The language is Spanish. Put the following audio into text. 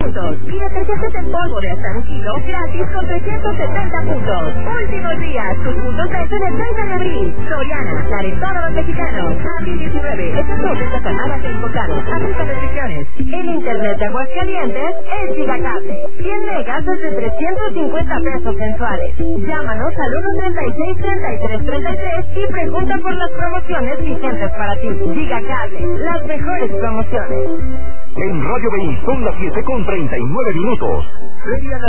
puntos. Y detergentes en polvo de hasta 1 kilo gratis con 370 puntos. Últimos días, tus puntos vencen el 30 de abril. Soriana, la de todos los mexicanos. Abril 19, estas ofertas armadas e importados. Aplica restricciones. El internet de Aguascalientes es Gigacable. 100 megas desde 350 pesos mensuales. Llámanos al 136-3333 y pregunta por las promociones vigentes para ti. Gigacable, las mejores promociones. En Radio BI son las 7:39. Feria